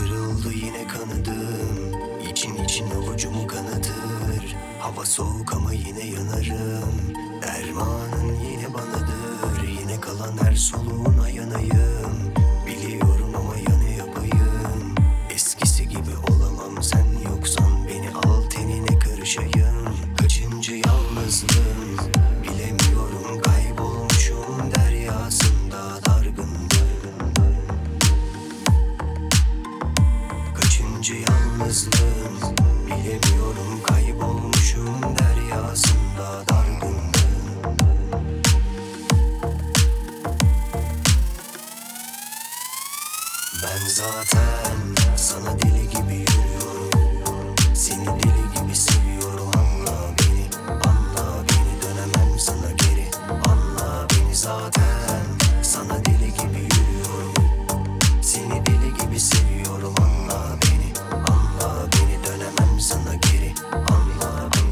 kırıldı yine kanadım. İçin avucumu kanatır. Hava soğuk ama yine yanarım. Dermanın yine banadır. Yine kalan her soluğuna yanayım. Biliyorum ama yana yapayım. Eskisi gibi olamam, sen yoksan beni al tenine karışayım. Kaçıncı yalnızlığım bilemiyorum, kaybolmuşum deryasında dargındım. Kaçıncı yalnızlığım bilemiyorum, kaybolmuşum deryasında dargındım. Ben zaten sana deli gibi yürüyorum. Seni deli gibi seviyorum. Anla beni, dönemem sana geri. Anla beni, zaten sana deli gibi yürüyorum. Seni deli gibi seviyorum. Anla beni, dönemem sana geri. Anla beni.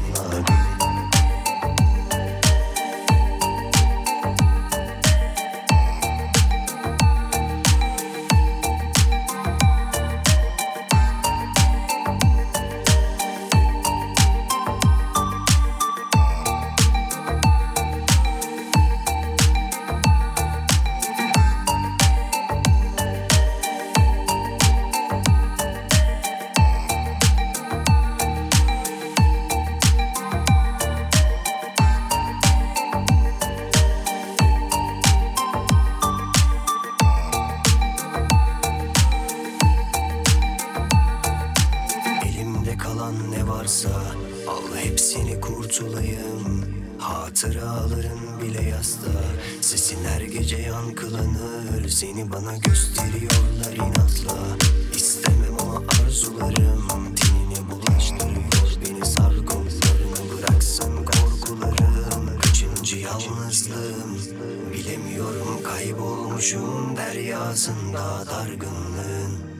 Elimde kalan ne varsa al hepsini, kurtulayım. Hatıraların bile yazda, sesin her gece yankılanır. Seni bana gösteriyorlar inatla. İstemem ama arzularım tenine bulaştırıyor beni, sargılarını bıraksın korkularım. Kaçıncı yalnızlığım bilemiyorum, kaybolmuşum deryasında dargınlığın.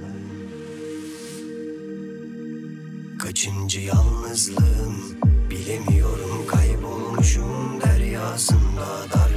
Kaçıncı yalnızlığım bilemiyorum, kaybolmuşum deryasında dar.